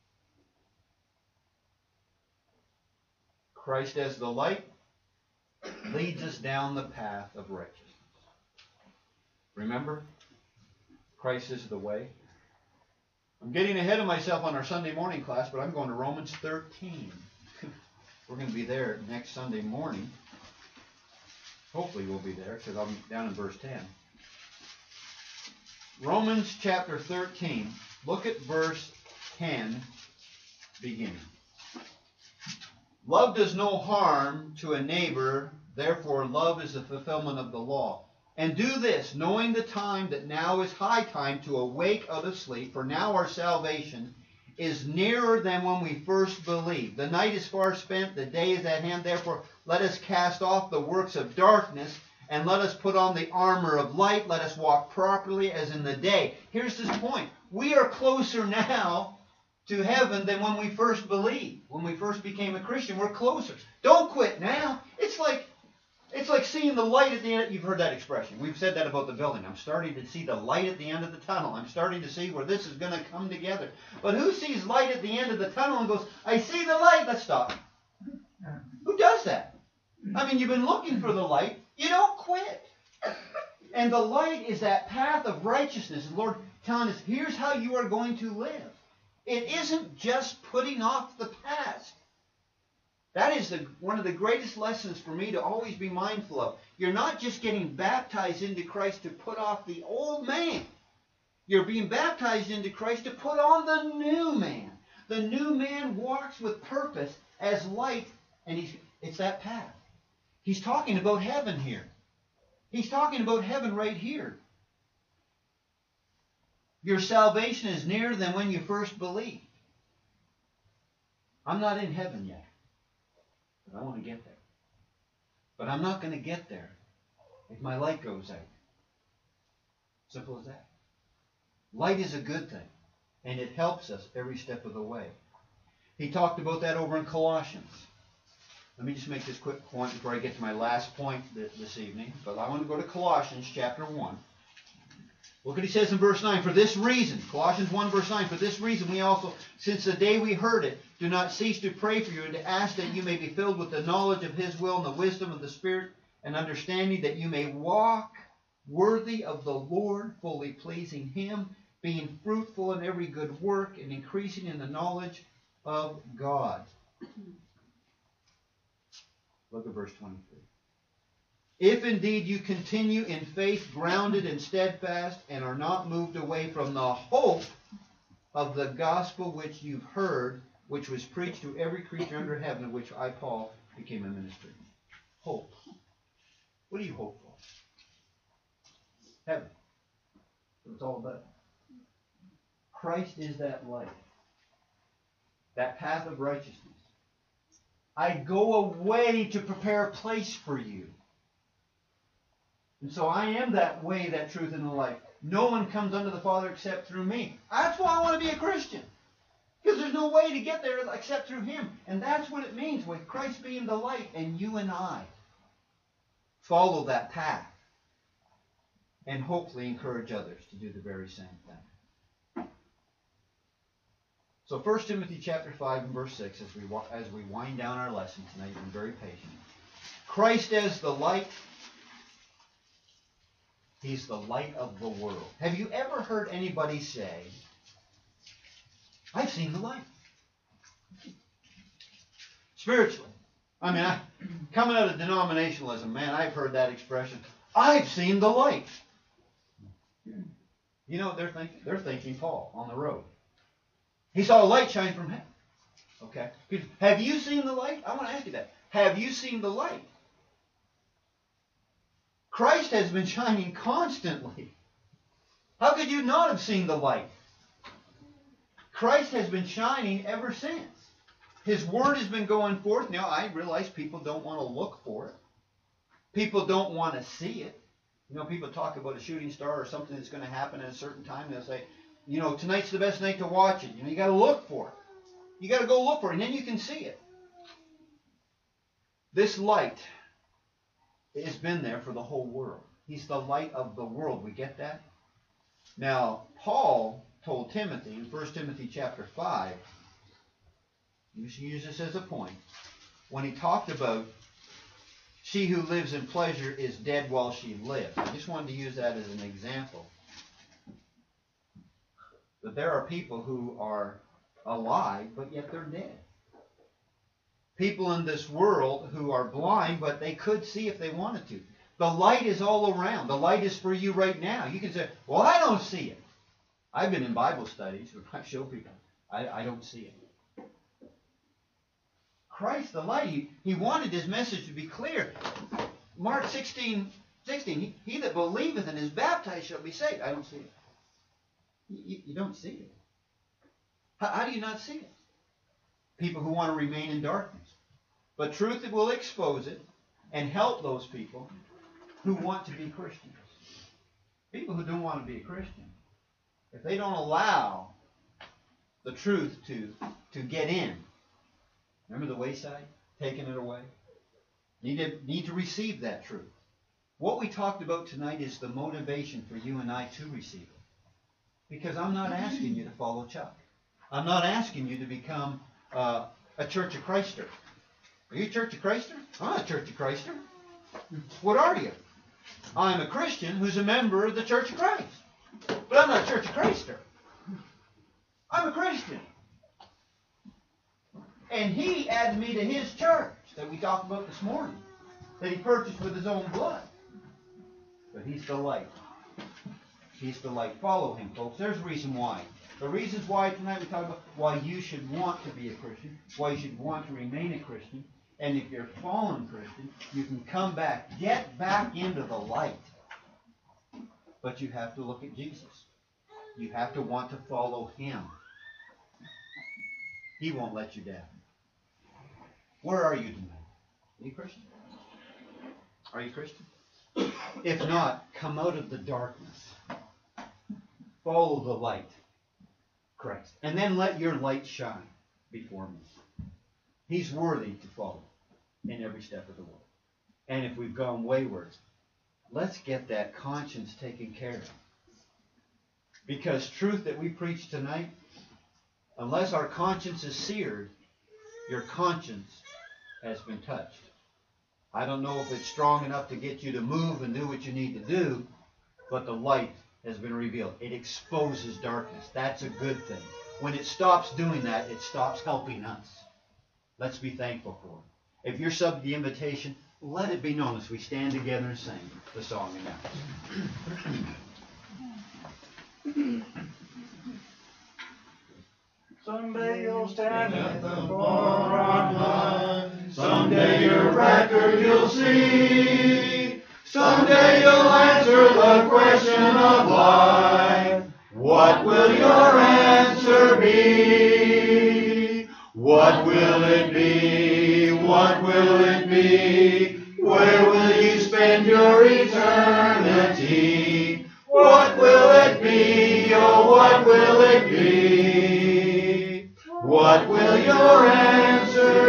Christ as the light leads us down the path of righteousness. Remember, Christ is the way. I'm getting ahead of myself on our Sunday morning class, but I'm going to Romans thirteen. We're going to be there next Sunday morning. Hopefully we'll be there, because I'll be down in verse ten. Romans chapter thirteen. Look at verse ten beginning. Love does no harm to a neighbor, therefore love is the fulfillment of the law. And do this, knowing the time that now is high time to awake out of sleep, for now our salvation is nearer than when we first believed. The night is far spent, the day is at hand, therefore let us cast off the works of darkness, and let us put on the armor of light. Let us walk properly as in the day. Here's this point. We are closer now to heaven than when we first believed. When we first became a Christian, we're closer. Don't quit now. It's like it's like seeing the light at the end. You've heard that expression. We've said that about the building. I'm starting to see the light at the end of the tunnel. I'm starting to see where this is going to come together. But who sees light at the end of the tunnel and goes, I see the light, let's stop. Who does that? I mean, you've been looking for the light. You don't quit. And the light is that path of righteousness. The Lord telling us, here's how you are going to live. It isn't just putting off the past. That is the, one of the greatest lessons for me to always be mindful of. You're not just getting baptized into Christ to put off the old man. You're being baptized into Christ to put on the new man. The new man walks with purpose as light, and he's, it's that path. He's talking about heaven here. He's talking about heaven right here. Your salvation is nearer than when you first believed. I'm not in heaven yet, but I want to get there. But I'm not going to get there if my light goes out. Simple as that. Light is a good thing, and it helps us every step of the way. He talked about that over in Colossians. Let me just make this quick point before I get to my last point this evening. But I want to go to Colossians chapter one. Look what he says in verse nine. For this reason, Colossians one verse nine, for this reason we also, since the day we heard it, do not cease to pray for you and to ask that you may be filled with the knowledge of His will and the wisdom of the Spirit and understanding, that you may walk worthy of the Lord, fully pleasing Him, being fruitful in every good work and increasing in the knowledge of God. Look at verse twenty-three. If indeed you continue in faith, grounded and steadfast, and are not moved away from the hope of the gospel which you've heard, which was preached to every creature under heaven, of which I, Paul, became a minister. Hope. What do you hope Heaven. That's what it's all about. Christ is that light. That path of righteousness. I go away to prepare a place for you. And so I am that way, that truth, and the life. No one comes unto the Father except through me. That's why I want to be a Christian. Because there's no way to get there except through Him. And that's what it means with Christ being the light and you and I follow that path. And hopefully encourage others to do the very same thing. So First Timothy chapter five and verse six, as we, as we wind down our lesson tonight, you've been very patient. Christ as the light. He's the light of the world. Have you ever heard anybody say, I've seen the light? Spiritually. I mean, I, coming out of denominationalism, man, I've heard that expression, I've seen the light. You know what they're thinking? They're thinking Paul on the road. He saw a light shine from heaven. Okay? Have you seen the light? I want to ask you that. Have you seen the light? Christ has been shining constantly. How could you not have seen the light? Christ has been shining ever since. His word has been going forth. Now, I realize people don't want to look for it. People don't want to see it. You know, people talk about a shooting star or something that's going to happen at a certain time. They'll say, you know, tonight's the best night to watch it. You know, you got to look for it. You got to go look for it, and then you can see it. This light has been there for the whole world. He's the light of the world. We get that? Now, Paul told Timothy in First Timothy chapter five, you should use this as a point, when he talked about she who lives in pleasure is dead while she lives. I just wanted to use that as an example. That there are people who are alive, but yet they're dead. People in this world who are blind, but they could see if they wanted to. The light is all around. The light is for you right now. You can say, well, I don't see it. I've been in Bible studies where I show people, I, I don't see it. Christ, the light, he, he wanted his message to be clear. Mark sixteen, sixteen, he, he that believeth and is baptized shall be saved. I don't see it. You, you don't see it. How, how do you not see it? People who want to remain in darkness. But truth will expose it and help those people who want to be Christians. People who don't want to be a Christian, if they don't allow the truth to, to get in, remember the wayside? Taking it away? Need to, need to receive that truth. What we talked about tonight is the motivation for you and I to receive it. Because I'm not asking you to follow Chuck. I'm not asking you to become uh, a Church of Christer. Are you a Church of Christer? I'm not a Church of Christer. What are you? I'm a Christian who's a member of the Church of Christ. But I'm not a Church of Christer. I'm a Christian. And he added me to his church that we talked about this morning, that he purchased with his own blood. But he's the light. He's the light. Follow him, folks. There's a reason why. The reasons why tonight we talk about why you should want to be a Christian, why you should want to remain a Christian. And if you're a fallen Christian, you can come back. Get back into the light. But you have to look at Jesus. You have to want to follow him. He won't let you down. Where are you tonight? Are you Christian? Are you Christian? If not, come out of the darkness. Follow the light, Christ. And then let your light shine before me. He's worthy to follow in every step of the way. And if we've gone wayward, let's get that conscience taken care of. Because truth that we preach tonight, unless our conscience is seared, your conscience has been touched. I don't know if it's strong enough to get you to move and do what you need to do, but the light has been revealed. It exposes darkness. That's a good thing. When it stops doing that, it stops helping us. Let's be thankful for it. If you're sub the invitation, let it be known as we stand together and sing the song announced. Someday you'll stand At at the the bar on bar. high, someday your record you'll see. Someday you'll answer the question of life. What will your answer be? What will it be? What will it be? Where will you spend your eternity? What will it be? Oh, what will it be? What will your answer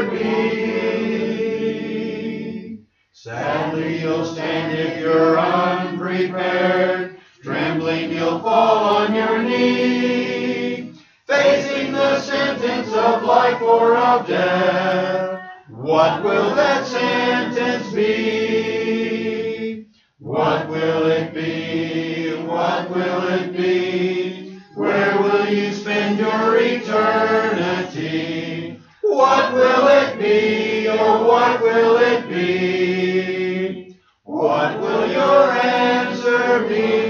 be? Sadly you'll stand if you're unprepared. Trembling you'll fall on your knee, facing the sentence of life or of death. What will that sentence be? What will it be? What will it be? Where will you spend your eternity? What will it be? Oh, what will it be? What will your answer be?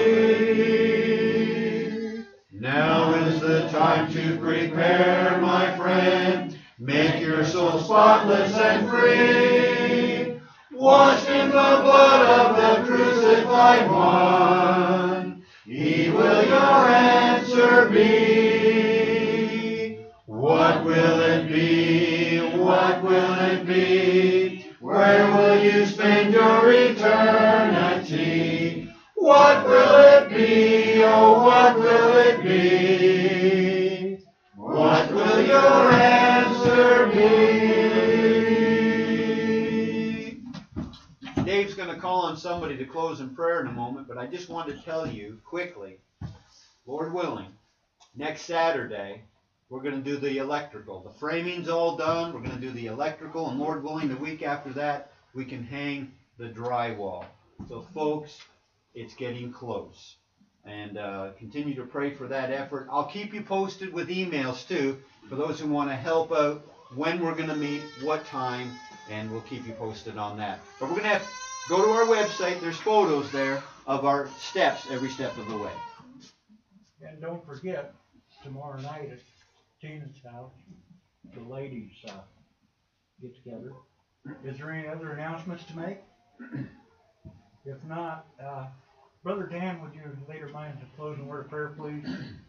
Now is the time to prepare, my friend. Make your soul spotless and free, washed in the blood of the crucified one. He will your answer be. What will it be? What will it be? Where will you spend your eternity? What will it be? Oh, what will it be? What will your answer be? Dave's going to call on somebody to close in prayer in a moment, but I just want to tell you quickly, Lord willing, next Saturday, we're going to do the electrical. The framing's all done. We're going to do the electrical, and Lord willing, the week after that, we can hang the drywall. So, folks, it's getting close. And uh, continue to pray for that effort. I'll keep you posted with emails, too, for those who want to help out, when we're going to meet, what time, and we'll keep you posted on that. But we're going to have go to our website. There's photos there of our steps every step of the way. And don't forget, tomorrow night at Tina's house, the ladies uh, get together. Is there any other announcements to make? If not, uh, Brother Dan, would you lead our minds to closing word of prayer, please?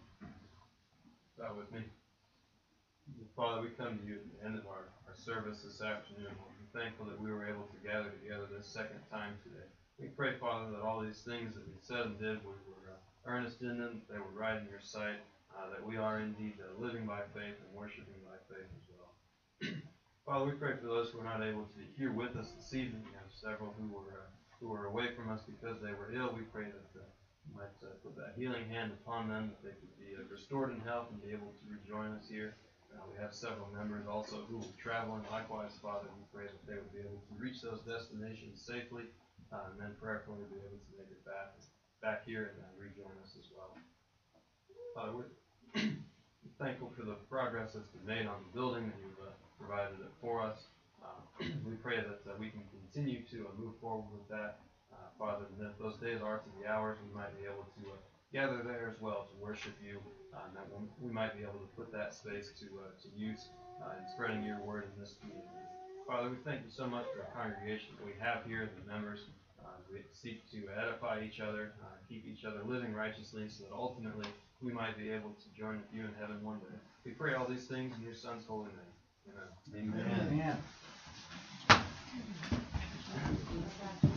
Start with me. Father, we come to you at the end of our, our service this afternoon. We're thankful that we were able to gather together this second time today. We pray, Father, that all these things that we said and did, we were uh, earnest in them, they were right in your sight, uh, that we are indeed uh, living by faith and worshiping by faith as well. Father, we pray for those who are not able to be here with us this evening. We have several who were uh, who were away from us because they were ill. We pray that uh, you might uh, put that healing hand upon them, that they could be uh, restored in health and be able to rejoin us here. Uh, we have several members also who will be traveling. Likewise, Father, we pray that they would be able to reach those destinations safely, uh, and then prayerfully be able to make it back back here and uh, rejoin us as well. Father, we're thankful for the progress that's been made on the building, that you've uh, provided it for us. Uh, we pray that uh, we can continue to uh, move forward with that, uh, Father, and if those days are to the hours, we might be able to uh, gather there as well to worship you, uh, and that we might be able to put that space to uh, to use uh, in spreading your word in this community. Father, we thank you so much for the congregation that we have here, the members. Uh, we seek to edify each other, uh, keep each other living righteously, so that ultimately we might be able to join with you in heaven one day. We pray all these things in your Son's holy name. Amen. Amen. Amen.